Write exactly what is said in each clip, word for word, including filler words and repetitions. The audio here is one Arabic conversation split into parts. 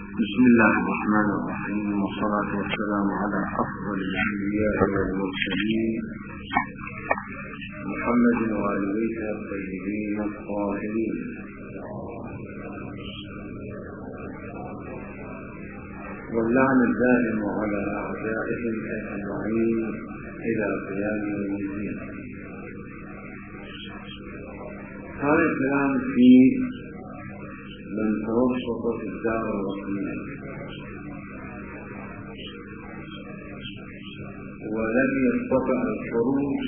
بسم الله الرحمن الرحيم، والصلاة والسلام على أفضل الأنبياء والمرسلين محمد وآله الطيبين الطاهرين، واللعن الدائم على أعدائهم أجمعين إلى قيام يوم الدين. هذا الكلام في من توسط في الدار الرسمية ولم يستطع الخروج.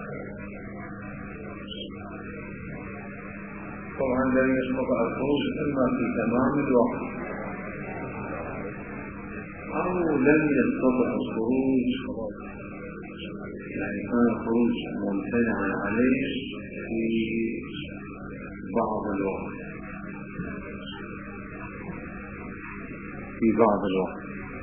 طبعا لم يستطع الخروج إما في تمام الوقت أو لم يستطع الخروج، يعني كان الخروج ممتنعا عليه في بعض الوقت في بعض الوقت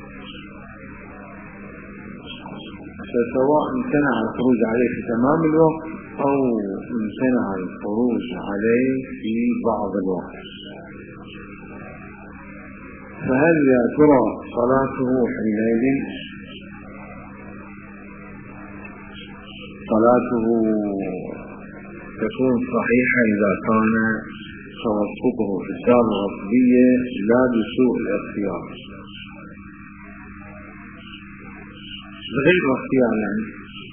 فسواء امتنع الخروج عليه في تمام الوقت أو امتنع الخروج عليه في بعض الوقت، فهل يا ترى صلاته حينئذ صلاته تكون صحيحة إذا كان توسطه في الدار الرسمية لا بسوء الاختيار غير الاختيار يعني؟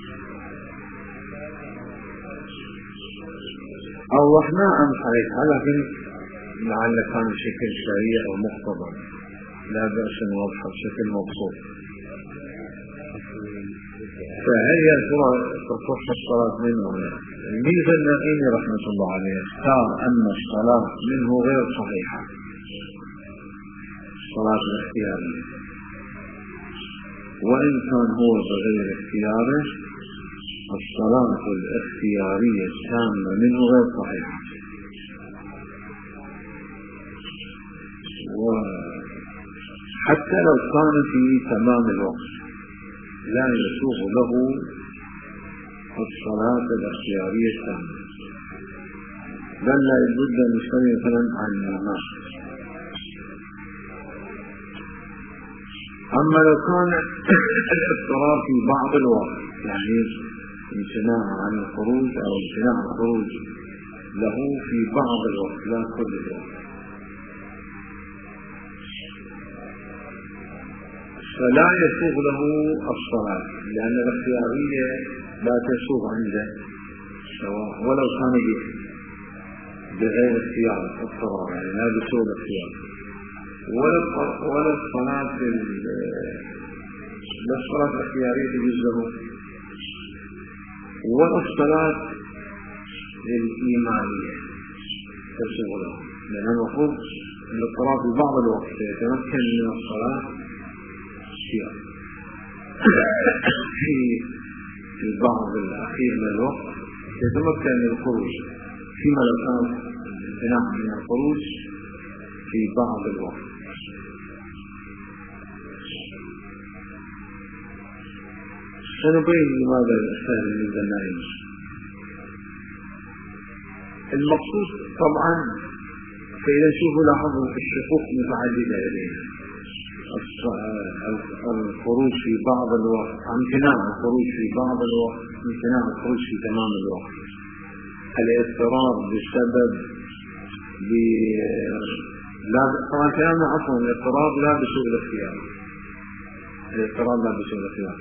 أوضحنا أم صحيح؟ لكن لعل كان بشكل سريع أو مختصر، لا بأس نوضحه بشكل مبسوط. فهل يا ترى تصح الصلاة منه؟ الميزة النائمي رحمة الله عليه اختار أن الصلاة منه غير صحيحة، الصلاة الاختيارية، وإن كان هو بغير اختياره الصلاة الاختيارية التامة منه غير صحيحة. وحتى لو كان في تمام الوقت لا يسوغ له الصلاة الاختيارية التامة، بل لا يبد أن يصلي مثلا عن الناس. أما لو كان الاضطرار في بعض الوقت، يعني امتناع عن الخروج أو امتناع الخروج له في بعض الوقت لا كل الوقت، فلا يسوغ له الصلاة، لأن الاختيارية لا تسوغ عنده سواء ولو كان بغير اختيار اضطرار، يعني لا بسوء الاختيار، ولا الصلاة لا الصلاة الاختيارية تجوز له، ولا الصلاة الإيمانية تسوغ له، لأن المفروض الاضطرار في بعض الوقت يتمكن من الصلاة في في بعض الأخير من الوقت يتمكن من الخروج، فيما لو كان الامتناع من الخروج في بعض الوقت. سنبين لماذا الأسئلة الميزة النائمة. المقصود طبعا فإذا شوفوا لاحظوا الشقوق متعددة لدينا، الخروج في بعض الوقت، امتناع الخروج في بعض الوقت، امتناع الخروج في تمام الوقت، الاضطرار بسبب ب لا طبعا كلامنا عفوا الاضطرار لا بسوء الاختيار، الاضطرار لا بسوء الاختيار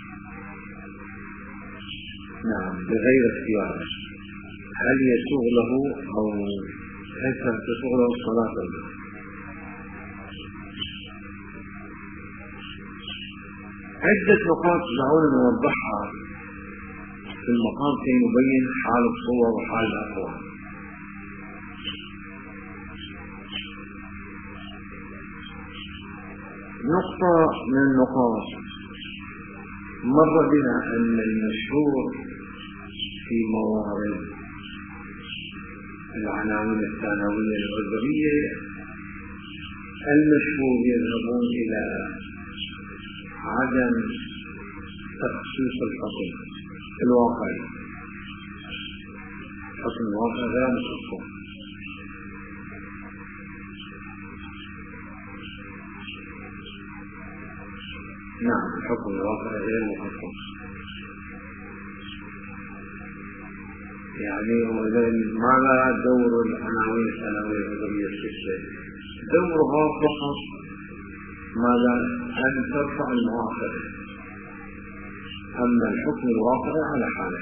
نعم بغير اختيار، هل يسوغ له او كيف تسوغ له الصلاة له؟ عدة نقاط دعونا نوضحها في المقام كي نبين حال الصور وحال الأقوال. نقطة من النقاط مر بنا أن المشهور في موارد العناوين الثانوية العذرية المشهور يذهبون إلى عدم تخصيص الحكم الواقعي، الحكم الواقعي غير مخصوص، نعم الحكم الواقع غير محقق. يعني ماذا دور العناوين الثانوية العذرية الستة؟ دورها فقط ماذا أن ترفع المؤاخذة، أما الحكم الواقع على حاله،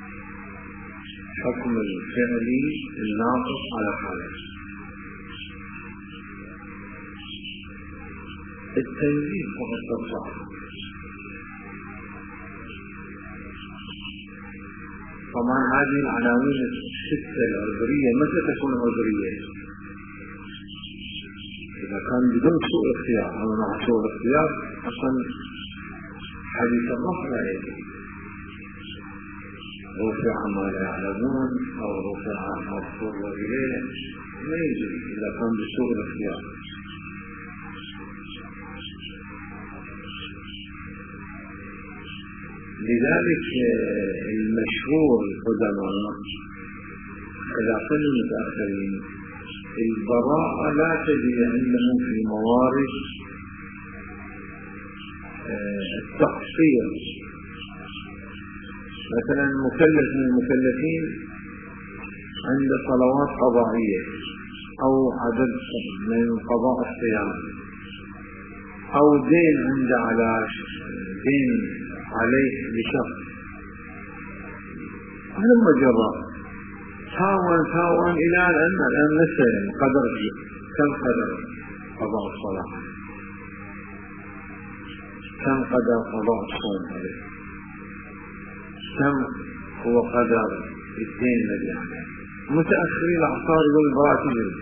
حكم الفعلي الناقص على حاله. التنزيل فقط ترفع. طبعا هذه العناوين الستة العذرية متى تكون عذرية؟ إذا كان بدون سوء اختيار أو مع سوء اختيار أصلا حديث الرفع لا يجري، رفع ما لا يعلمون أو رفع مغفور إليه ما يجري إذا كان بسوء الاختيار. لذلك المشهور القدماء خلاف المتأخرين البراءة لا تجري عندهم في موارد التقصير. مثلا مكلف من المكلفين عند صلوات قضائية أو عدد من قضاء الصيام أو دين عند على دين عليه بشخص، هلما جرى تاوان تاوان إلى الآن الآن نسأل قدر كم قدر قضاء الصلاة، كم قدر قضاء الصوم عليه، كم هو قدر الدين الذي عليه. متأخرين الأعصار يقول البراتب،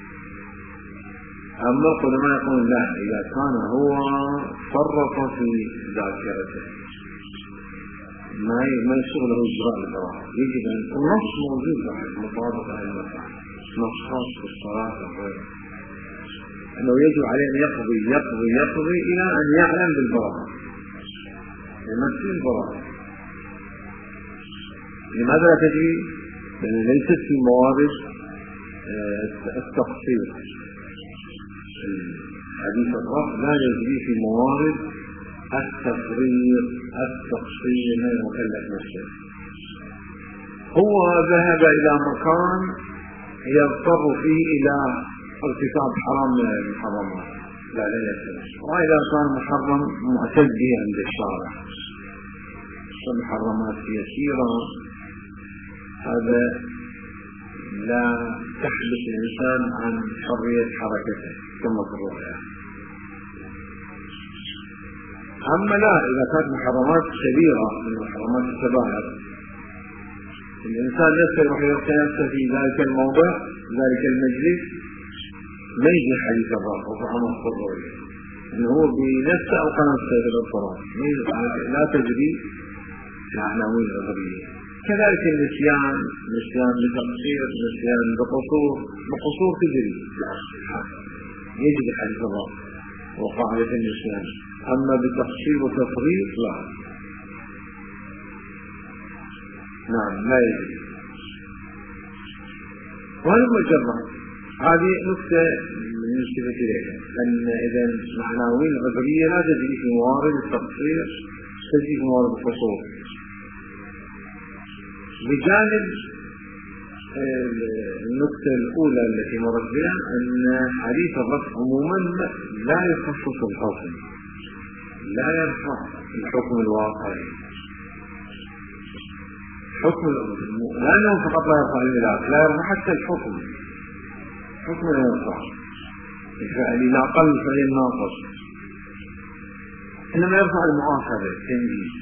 أما القدماء يقول لا، إذا كان هو فرط في ذاكرته ما ما يصير له إجراء البراءة، يجب أن النص موجود بعد مطابقة المسعى، نص خاص في الصلاة وغيره، أنه يجب عليه أن يقضي يقضي يقضي إلى أن يعلم بالبراءة، يمثل البراءة. لماذا لا تجري؟ لأن ليست في موارد التقصير. حديث الرفع لا يجري في موارد التفريط التقصير من المكلف نفسه. هو ذهب إلى مكان يضطر فيه إلى ارتكاب حرام من المحرمات لا لا يسلم، وإذا كان محرم معتد به عند الشارع فالمحرمات يسيرة، هذا لا تحبس الإنسان عن حرية حركته كما في الرؤيا. أما لا، إذا كانت محرمات كبيرة من محرمات الكبائر الإنسان نفسه يروح يرتكب في ذلك الموضع ذلك المجلس ما يجي حديث الرفع وطعام الضروري، إنه هو بنفسه أو قناصه بالأضطرار لا تجري كعناوين عذرية. كذلك النسيان، نسيان بتقصير، نسيان بقصور، بقصور تجري يجري حديث الرفع وقاعدة النسيان، أما بتقصير وتفريط لا، نعم لا يجري. وهذا مجرد هذه نقطة ننتبه إليها، أن إذا العناوين العذرية لا تجري في موارد التقصير، تجري في موارد القصور. بجانب النقطة الأولى التي مرت بها أن حديث الرفع عموما لا يخصص الحكم، لا يرفع الحكم الواقعي، حكم لأنه فقط لا يرفع الملاك، لا يرفع حتى الحكم، حكم لا يرفع الفعل لا أقل فعل ناقص، إنما يرفع المؤاخذة التنجيز.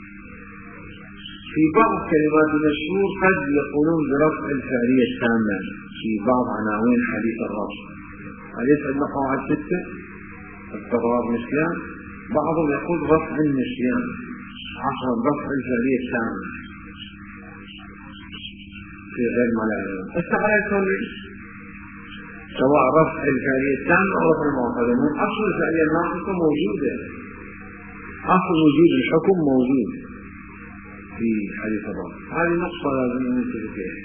في بعض كلمات المشهور قد يقولون برفع الفعلية التامة في بعض عناوين حديث الرفع، أليس عندنا قواعد ستة التضرار نسيان، بعضهم يقول رفع النسيان عفوا رفع الفعلية التامة في غير ما لا يعلم، استغلال سواء رفع الفعلية التامة أو رفع المؤاخذة، من أصل الفعلية الناقصة موجودة، أصل وجود الحكم موجود في حديث الرفع. هذه نقطة لازم ننتبه إليها.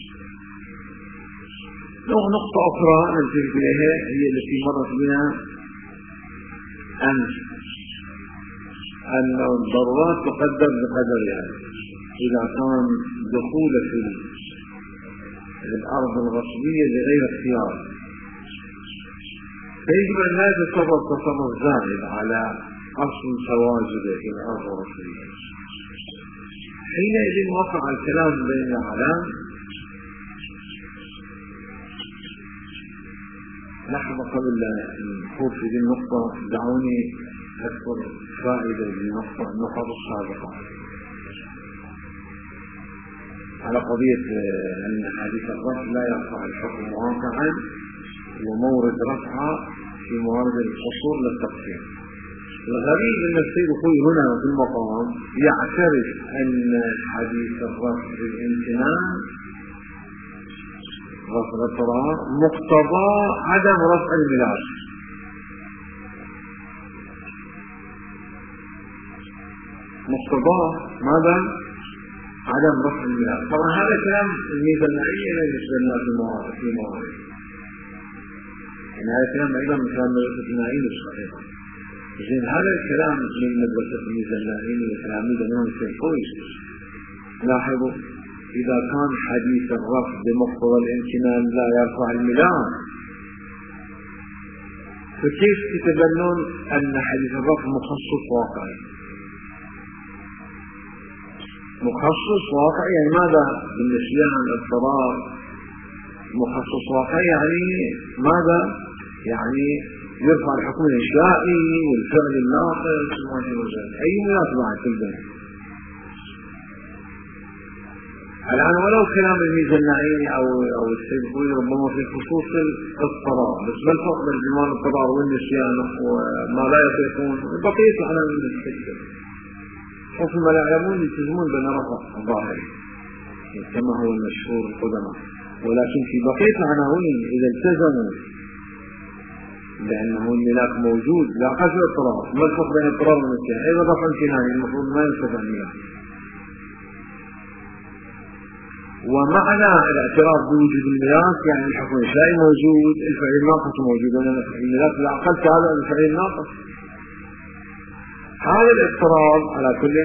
لو نقطة أخرى ننتبه إليها هي التي مرت بنا أمس، أن الضرورات تقدر بقدرها. إذا كان دخول في الأرض الغصبية بغير اختيار فيجب أن لا يتصرف تصرف زائد على أصل تواجده في الأرض الغصبية. حينئذ وقع الكلام بين الأعلام. لحظة قبل نخوض في هذه النقطة دعوني أذكر فائدة للنقطة النقط السابقة على قضية أن حديث الرفع لا يرفع الحكم واقعا ومورد رفعه في موارد الحصول للتقسيم. الغريب أن السيد خوي هنا في المقام يعترف أن حديث الرفع بالامتنان رفع الاضطرار مقتضى عدم رفع الملاك. مقتضاه ماذا؟ عدم رفع الملاك. طبعا هذا كلام الميزة النهائية لا يشبه في موارد في موارد يعني هذا الكلام أيضا من كلام مدرسة النهائية الصحيح. إذن هذا الكلام من مدرسة الميزة النهائية والتلاميذ منهم السيد لاحظوا إذا كان حديث الرفع بمقتضى الامتنان لا يرفع الملاك فكيف تتبنون أن حديث الرفع مخصص واقعي؟ مخصص واقعي يعني ماذا بالنسبة عن الاضطرار؟ مخصص واقعي يعني ماذا؟ يعني يرفع الحكم الإنشائي والفعل الناقص وما شابه ذلك. أي مناسبة عن كل الآن ولو كلام الميزة النهائية أو أو السيد خوي ربما في خصوص الاضطرار، بس ما الفرق بين زمان الاضطرار والنسيان وما لا يطيقون بقية العناوين المستكبر حكم لا يعلمون يلتزمون بين رفع الظاهر كما هو المشهور القدماء، ولكن في بقية العناوين إذا التزموا لأنه الملاك موجود لا قصد اضطرار. ما الفرق بين الاضطرار والنسيان؟ أيضا رفع امتناني المفروض ما ينتفع الملاك. ومعنى الاعتراف بوجود الملاك يعني الحكم الإنشائي موجود، الفعل الناقص موجود، لأن الملاك لا أقل تابع للفعل الناقص. هذا الاضطراب على كل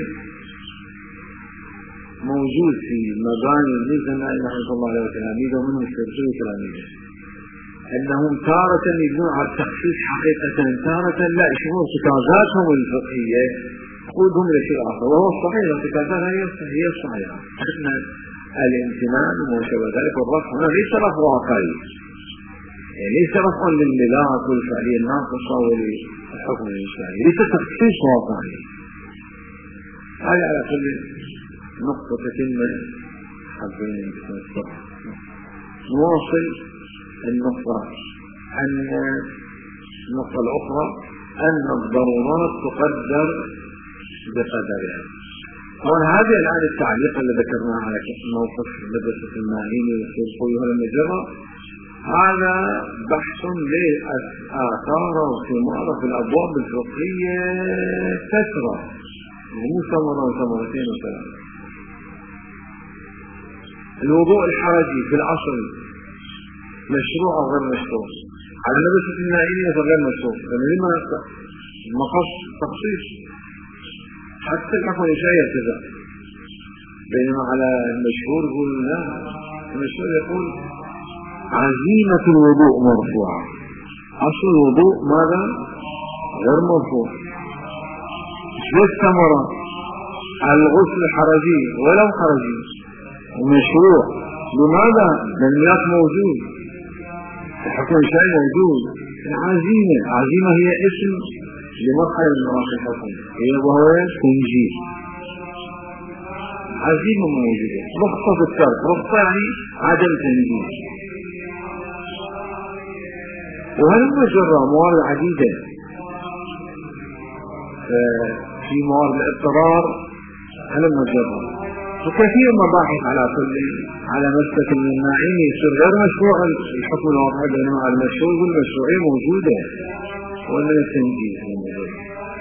موجود في مباني الميزة النهائية رحمة الله عليه وتلاميذه ومنهم السيرسي وتلاميذه، أنهم تارة يبنون على التخصيص حقيقة، تارة لا يشوفون ارتكازاتهم الفقهية تقودهم لشيء آخر، وهو الصحيح الارتكازات هي الصحيحة. احنا الامتنان وما شابه ذلك والرفع هنا ليس رفع واقعي، يعني ليس رفع للملاك والفعلية الناقصة والحكم الإنشائي، ليس تخصيص واقعي. هذه على كل نقطة تتم حبين نستطيع نواصل النقطة أن النقطة الأخرى أن الضرورات تقدر بقدرها. طبعا هذا الآن التعليق اللي ذكرناه على موقف مدرسة الماهيني والسيرقوي والمجرة هذا بحث لآثار وثمارة في الأبواب الفقهية كثرة، مو ثمرة وثمرتين وثلاثة. الوضوء الحرجي في الأصل مشروع أو غير مشروع؟ على مدرسة الماهينية غير مشروع، لما مقص تخصيص حتى الحكم الإنشائي يرتفع، بينما على المشهور يقول لا، المشهور يقول عزيمة الوضوء مرفوعة، أصل الوضوء ماذا؟ غير مرفوع. والثمرة الغسل حرجي ولو حرجي ومشروع، لماذا؟ لأن الملاك موجود، الحكم الإنشائي موجود. العزيمة عزيمة هي اسم لمرحلة من مراحل الحكم، هي وهو تنجيز. عزيمة موجودة، رخصة في الترك، رخصة يعني عدم تنجيز. وهل مجرى موارد عديدة في موارد الاضطرار، هل مجرى وكثير مباحث على كل على مسلك الماعين يصير غير مشروع الحكم الواقعي، بينما المشروع والمشروعية موجودة ولا التنجيز موجود.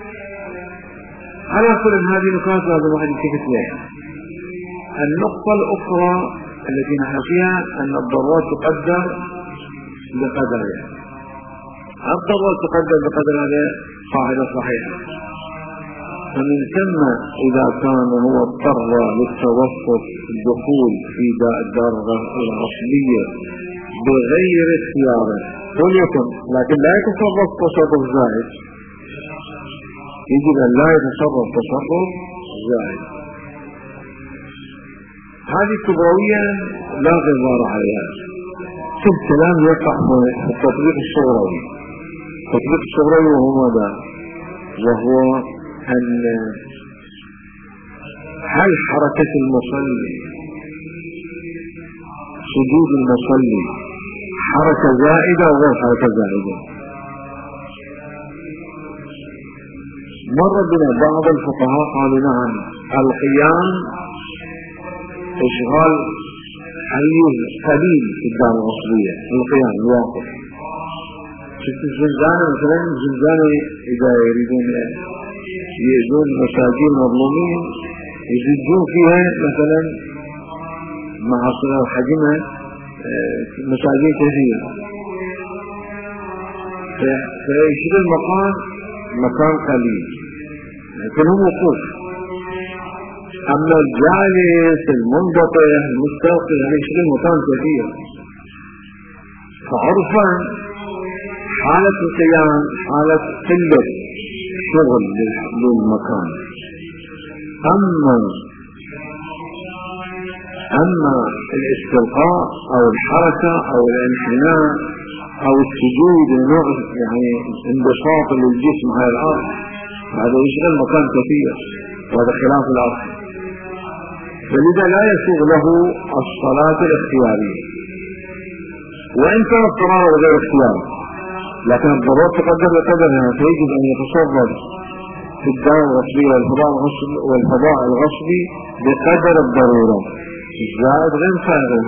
على كل هذه نقاط لازم واحد يلتفت لها. النقطة الأخرى التي نحن فيها أن الضرورات تقدر بقدرها. الضرورات تقدر بقدرها قاعدة صحيحة، فمن ثم إذا كان هو اضطر للتوسط الدخول في الدار الغصبية بغير اختياره وليكن، لكن لا يتصرف تصرف زائد، يجب أن لا يتصرف تصرف زائد. هذه كبروية لا غبار عليها. في الكلام يقع في التطبيق الصغروي. التطبيق الصغروي وهو ماذا؟ وهو أن هل حركة المصلي سجود المصلي حركة زائدة أو غير حركة زائدة؟ مر بنا بعض الفقهاء قالوا نعم، القيام إشغال حيز قليل في الدار الغصبية، القيام الواقف. شفت الزنزانة مثلا، الزنزانة إذا يريدون يأذون مساجين مظلومين يزجون فيها مثلا مع صغر حجمها مساجين كثيرة، فيشغل المكان مكان قليل لكن هو وقوف. أما الجالس المنبطح المستلقي يعني يشغل مكان كثير. فعرفا حالة القيام حالة قلة شغل للمكان. أما أما الاستلقاء أو الحركة أو الانحناء أو السجود لنوع يعني انبساط للجسم على الأرض، هذا يشغل مكان كثير، وهذا خلاف الأصل. فلذا لا يسوغ له الصلاة الاختيارية، وإن كان اضطرار غير اختياري، لكن الضرورة تقدر بقدرها، فيجب أن يتصرف في الدار الغصبية والفضاء الغصبي بقدر الضرورة، الزائد غير فارغ.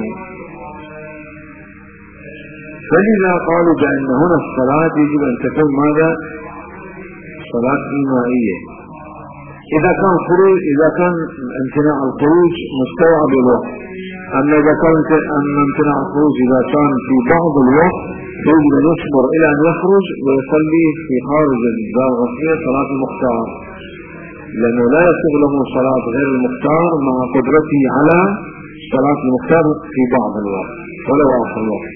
فلذا قالوا بأن هنا الصلاة يجب أن تكون ماذا؟ صلاة إيمائية. إذا كان خروج إذا كان امتناع الخروج مستوعب الوقت، أما إذا كان أما امتناع الخروج إذا كان في بعض الوقت يجب أن يصبر إلى أن يخرج ويصلي في خارج الدار الغصبية صلاة المختار، لأنه لا يسوغ له صلاة غير المختار مع قدرته على صلاة المختار في بعض الوقت ولو آخر الوقت.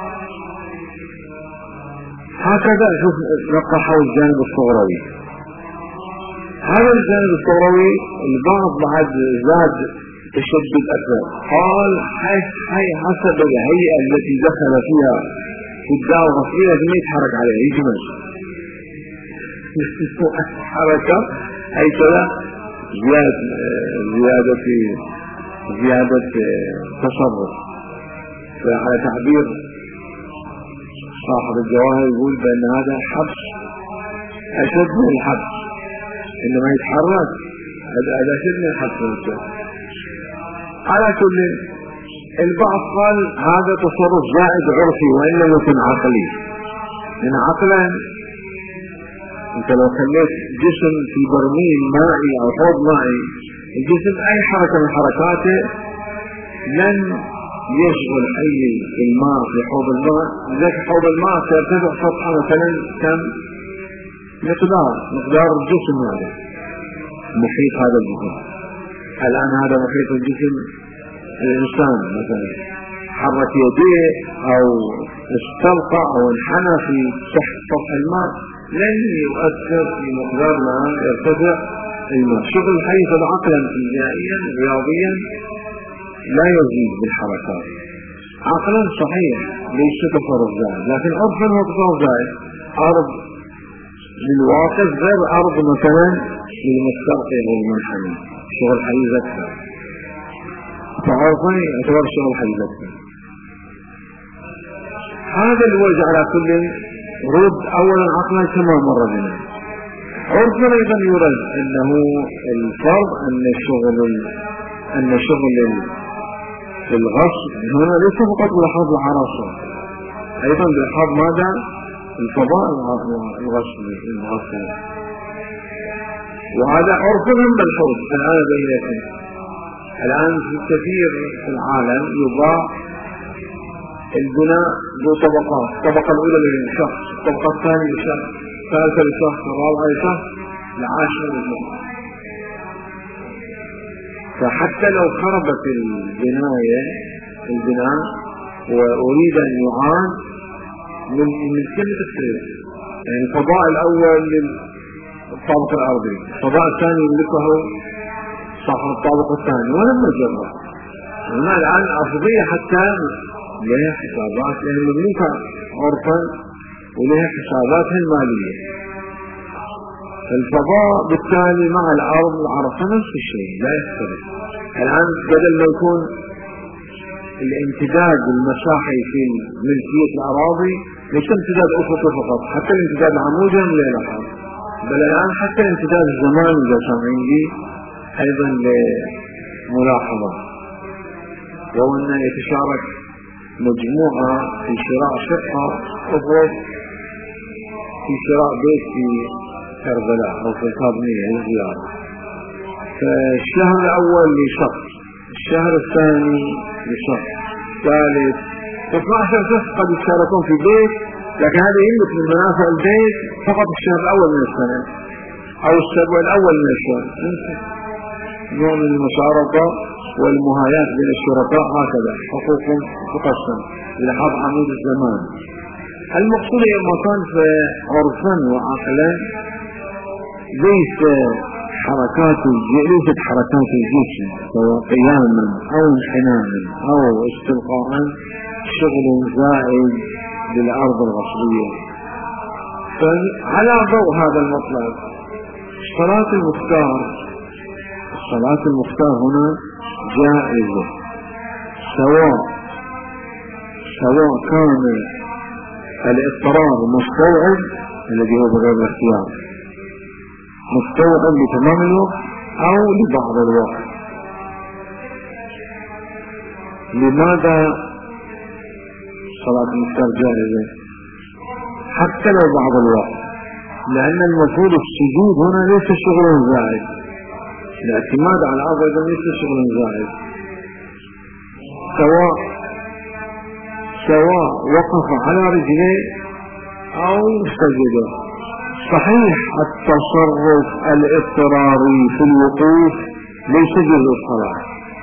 هكذا شوف نقحوا الجانب الصغروي. هذا الجانب الصغروي البعض بعد زاد تشدد أكثر، قال حي حسب الهيئة التي دخل فيها في الدار الغصبية لازم يتحرك عليها يجمل حركة أي كذا زيادة زيادة زيادة تصرف. فعلى تعبير صاحب الجواهر يقول بأن هذا حبس أشد من الحبس، إنما يتحرك هذا أشد من الحبس. على كل البعض قال هذا تصرف زائد عرفي وإن لم يكن عقلي. من عقلا انت لو خليت جسم في برميل مائي او حوض مائي، الجسم اي حركة من حركاته لن يشغل اي الماء في حوض الماء. لذلك حوض الماء سيرتفع سطحه مثلا كم مقدار مقدار الجسم، هذا محيط هذا الجسم. الان هذا محيط الجسم الإنسان مثلا حرك يديه أو استلقى أو انحنى في تحت سطح الماء لن يؤثر في مقدار ما يرتفع الماء. شغل حيث عقلا فيزيائيا رياضيا لا يزيد بالحركات. عقلا صحيح ليس تصرف زائد، لكن عرفا هو تصرف زائد. أرض للواقف غير أرض مثلا للمستلقي والمنحني، شغل حيز أكثر، فعرفا يعتبر شغل حيز أكثر. هذا الوجه على كل رد أولا عقلا كما مر بنا. عرفا أيضا يرد أنه الفرض أن شغل أن شغل الغصب هنا ليس فقط بلحاظ العراصة، أيضا بلحاظ ماذا؟ الفضاء الغصبي الغصبي. وهذا عرفا بالحوض. الآن بينكم الآن في كثير في العالم يضاع البناء ذو طبقات، الطبقة الأولى للشخص، الطبقة الثانية للشخص، الثالثة للشخص، الرابعة للشخص، العاشرة للشخص. فحتى لو خربت البناية البناء وأريد أن يعاد من من كل تخريب، يعني الفضاء الأول للطابق الأرضي، الفضاء الثاني يملكه صاحب الطابق الثاني، ولم نجرب. هنا الآن أرضية حتى لها حسابات، لها مملوكة عرفا ولها حساباتها المالية. الفضاء بالتالي مع الأرض العرفة نفس الشيء لا يختلف. الآن بدل ما يكون الامتداد المساحي في ملكية الأراضي ليس امتداد أفقي فقط، حتى الامتداد عمودي لا يلاحظ، بل الآن حتى امتداد الزمان إذا كان عندي أيضا لملاحظة، وهو أن يتشارك مجموعة في شراء شقة أخرى في شراء بيت في كربلاء أو في القابنية للزيارة. فالشهر الأول لشخص، الشهر الثاني لشخص، ثالث، اثنا عشر شخص قد يشاركون في بيت، لكن هذا يملك من منافع البيت فقط الشهر الأول من السنة أو السبع الأول من الشهر. نوع من المشاركة والمهايات بين الشركاء هكذا حقوق تقسم لحظ عمود الزمان. المقصود ما كان في عرفا وعقلا ليس حركات ليست حركات الجسم سواء قياما او انحناء او استلقاء شغل زائد للارض الغصبية. فعلى ضوء هذا المطلب صلاة المختار صلاة المختار هنا جائزة، سواء سواء كان الاضطرار مستوعب الذي هو بغير الاختيار مستوعب لتمام الوقت او لبعض الوقت. لماذا صلاة المختار جائزة حتى لو بعض الوقت؟ لأن المفروض السجود هنا ليس شغل زائد، الاعتماد على الأرض أيضا ليس شغل زائد، سواء سواء وقف على رجليه أو سجد. صحيح التصرف الاضطراري في الوقوف ليس جزء الصلاة،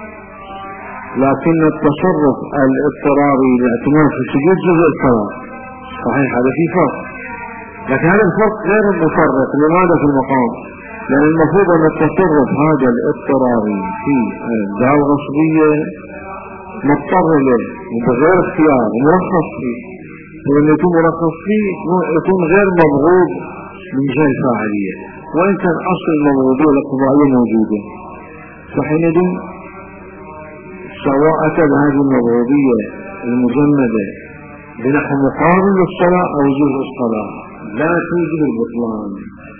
لكن التصرف الاضطراري باعتماد في السجود جزء الصلاة. صحيح هذا في فرق، لكن هذا الفرق غير المفرق. لماذا في المقام؟ لأن المفروض أن التصرف هذا الاضطراري في الدار الغصبية مضطر له وبغير اختيار ومرخص فيه، ولما يكون مرخص فيه يكون غير مضغوط من جهة الفاعلية، وإن كان أصل الموضوع القضائية موجودة. فحينئذ سواء أتى بهذه الموضوعية المجمدة بنحو مقارن للصلاة أو جزء الصلاة لا توجد البطلان.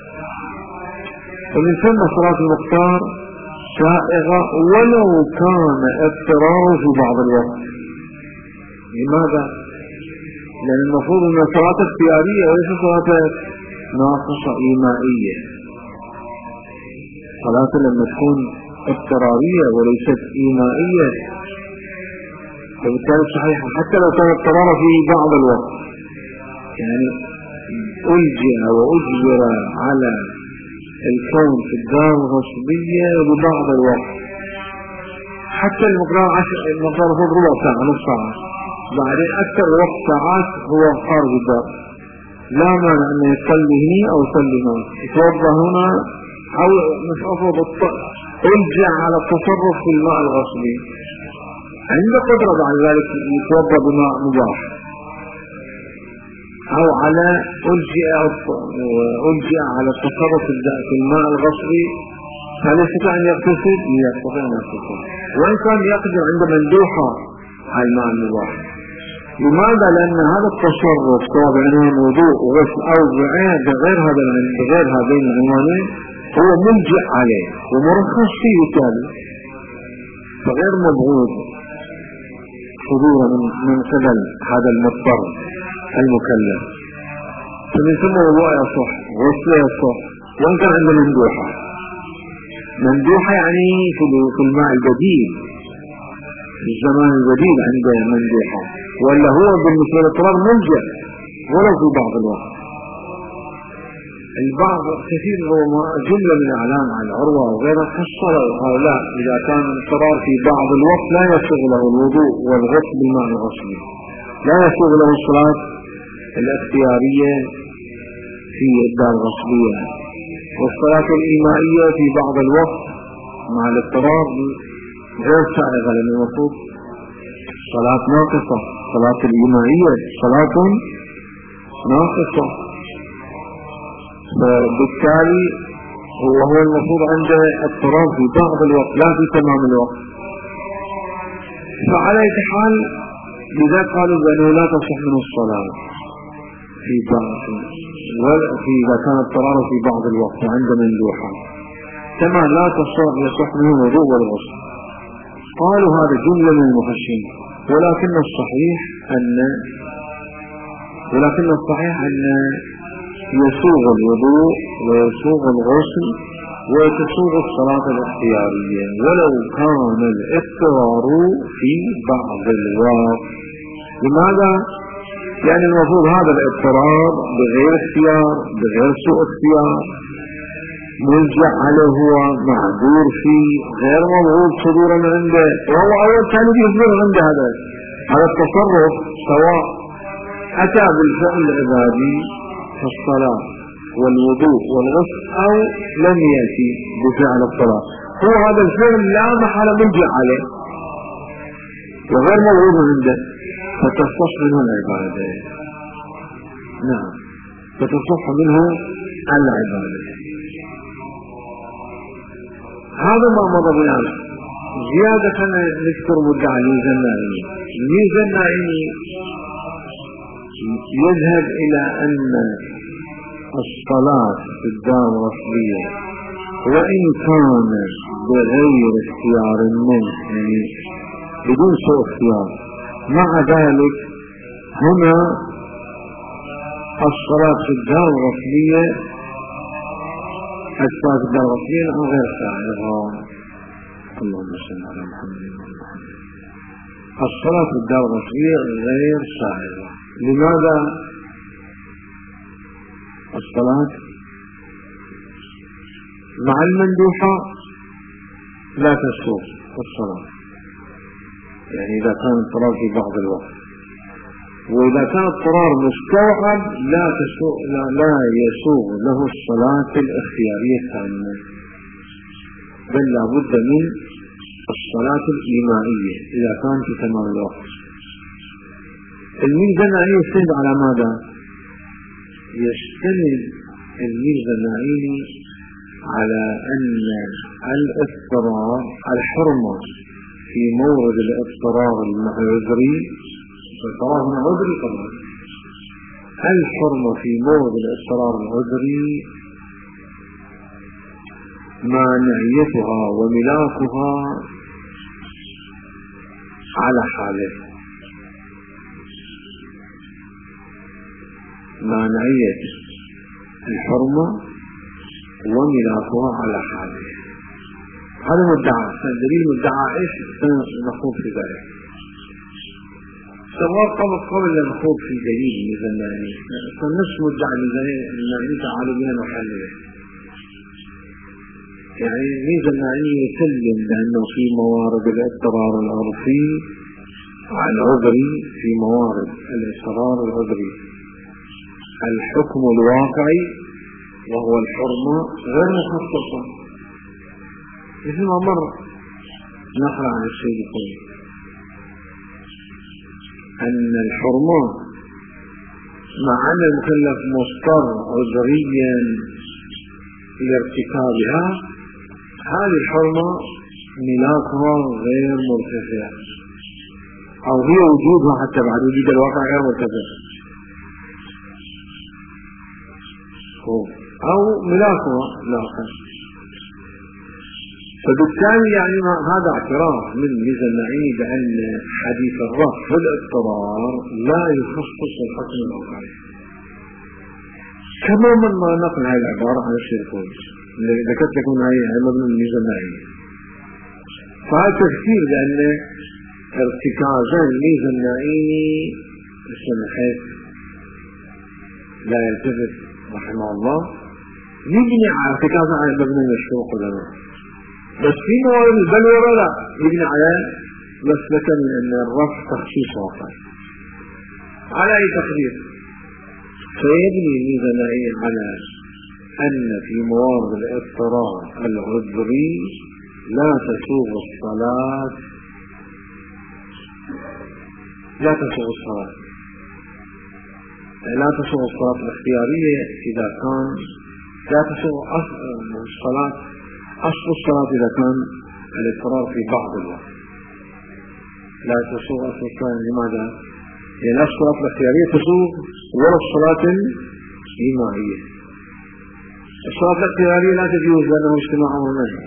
ومن ثم صلاة المختار سائغة ولو كان اضطرار في بعض الوقت. لماذا؟ لأن المفروض أن صلاة اختيارية وليس صلاة ناقصة إيمائية. صلاة لما تكون اضطرارية وليست إيمائية، فبالتالي صحيح حتى لو كان اضطرار في بعض الوقت، يعني ألجأ وأجبر على الكون في الدار الغصبية ببعض الوقت، حتى المقدار عشر المقدار هو ربع ساعة نص ساعة، بعدين أكثر وقت ساعات هو خارج الدار، لا مانع أن يصلي هنا أو يصلي هنا، يتوضأ هنا أو مش أفضل ألجأ على التصرف في الماء الغصبي، عنده قدرة بعد ذلك يتوضأ بماء مباح، أو على ألجأ ألجأ على التصرف في الماء الغصبي، هل يستطيع أن يغتسل؟ يستطيع أن يغتسل، وإن كان يقدر عند مندوحة على الماء المباح. لماذا؟ لأن هذا التصرف سواء بعنوان وضوء وغسل أو بغير هذا بغير هذين العنوانين هو ملجأ عليه ومرخص فيه بالتالي، فغير مضغوط صدورا من قبل هذا المضطر المكلف. فمن ثم وضوء يصح، غسل يصح، وإن كان عنده مندوحة. مندوحة يعني في الماء البديل، في الزمان البديل عنده مندوحة، ولا هو بالنسبة للإضطرار ملجأ ولو في بعض الوقت. البعض كثير هو جملة من الإعلام عن عروة وغيرها حصلوا هؤلاء إذا كان اضطرار في بعض الوقت لا يسوغ له الوضوء والغسل بالماء الغسلي، لا يسوغ له الصلاة الاختيارية في الدار الغسلية، والصلاة الإيمائية في بعض الوقت مع الاضطرار غير سائغة، لأن المفروض صلاة ناقصة، صلاة الإيمائية صلاة ناقصة، فبالتالي هو هو المفروض عنده اضطرار في بعض الوقت لا في تمام الوقت. فعلى أي حال لذا قالوا بأنه لا تصح منه الصلاة في بعض ولا في إذا كان اضطرار في بعض الوقت وعنده مندوحة، كما لا تصح يصح منه الوضوء والغسل. قالوا هذا جملة من المفسرين، ولكن الصحيح أن ولكن الصحيح أن يسوغ الوضوء ويسوغ الغسل وتسوغ الصلاة الاختيارية ولو كان الاضطرار في بعض الوقت. لماذا؟ يعني المفروض هذا الاضطرار بغير اختيار، بغير سوء اختيار، ملجأ عليه، هو معذور فيه، غير مضغوط صدورا عنده، والله أول كان يصدر عنده هذا هذا التصرف، سواء أتى بالفعل العبادي كالصلاة والوضوء والغسل أو لم يأتي بفعل الصلاة، هو هذا الفعل لا محل ملجأ عليه وغير مضغوط عنده، فتصح منه العبادة. نعم، فتصح منه العبادة. هذا ما مضى بنا. زيادة كان نذكر مدعى الميزة النائمي. الميزة النائمي يذهب إلى أن الصلاة في الدار الغسلية وإن كان بغير اختيار منه، يعني بدون سوء اختيار، مع ذلك هنا الصلاة في الدار الغسلية الصلاة في الدار الغسلية غير سائغة. اللهم صل على محمد وعلى محمد. الصلاة في الدار الغسلية غير سائغة. لماذا؟ الصلاة مع المندوحة لا تسوغ الصلاة، يعني إذا كان اضطرار في بعض الوقت، وإذا كان اضطرار مستوعب لا تسوغ لا, لا يسوغ له الصلاة الاختيارية الثانية، بل لابد من الصلاة الإيمائية إذا كان في تمام الوقت. الميزة النائمي يستند على ماذا؟ يستند الميزة النائمي على أن الاضطرار الحرمة في مورد الاضطرار العذري، الاضطرار العذري طبعا، الحرمة في مورد الاضطرار العذري مانعيتها وملاكها على حاله، مانعية الحرمة وملاكها على حاله. هذا مدعى، دليل مدعى ايش نخوض في ذلك، سواء قبل قبل نخوض في دليل الميزة النائمي، فالنفس مدعى الميزة النائمي تعالى بها نحلله. يعني الميزة النائمي يسلم لأنه في موارد الاضطرار العرفي العذري، في موارد الاضطرار العذري الحكم الواقعي وهو الحرمة غير مخصصة، مثل ما مر نقل عن السيد القوي أن الحرمة مع أن المكلف مضطر عذريا لارتكابها، هذه الحرمة ملاكها غير مرتفع، أو هي وجودها حتى بعد وجود الواقع غير مرتفع، أو ملاكها لا خير. فبالتالي يعني هذا اعتراف من الميزة النائمي بأن حديث الرفع في الاضطرار لا يخصص الحكم الواقعي، كما من ما نقل هذه العبارة عن الشيخون ذكرت لكم هذه مبنى الميزة النائمي. فهذا تفسير لأن ارتكازان الميزة النائمي بحيث لا يلتفت رحمه الله يبني على ارتكاز على مبنى مشروع قدماء، بس في موارد البلورة لا يبني على مسلكا من أن الرفع تخصيص واقع على أي تقدير. فيبني الميزانائي على أن في موارد الاضطرار العذري لا تسوغ الصلاة لا تسوغ الصلاة لا تسوغ الصلاة الاختيارية إذا كان لا تسوغ الصلاة أصل الصلاة إذا كان الاضطرار في بعض الوقت. لا تسوغ أصل الصلاة. لماذا؟ لأن الصلاة الاختيارية تسوغ ولا الصلاة الإيمائية. الصلاة الاختيارية لا تجوز لأنه اجتماع ونهي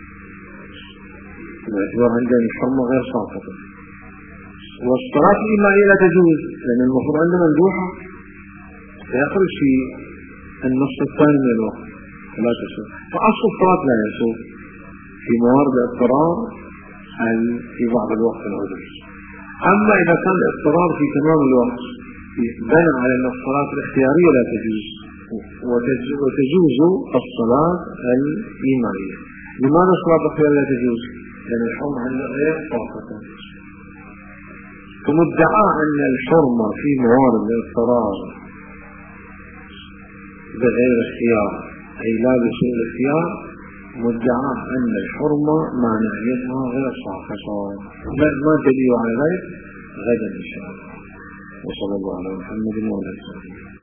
باعتبار عندنا الحرمة غير ساقطة، والصلاة الإيمائية لا تجوز لأن المفروض عندنا مندوحة فيخرج في النص الثاني من الوقت فلا تسوغ. فأصل الصلاة لا يسوغ في موارد الاضطرار في بعض الوقت العذر. أما إذا كان الاضطرار في تمام الوقت بنى على أن الصلاة الاختيارية لا تجوز وتجوز الصلاة الإيمانية. لماذا الصلاة الاختيارية لا تجوز؟ لأن الحرمة عند غير طاقة. فمدعى أن الحرمة في موارد الاضطرار بغير اختيار أي لا بسوء الاختيار مدعى أن الحرمة معنويتها غير صحيحة. ما دليل على ذلك؟ غدا إن شاء الله. وصلى الله على محمد وعلى آله وصحبه.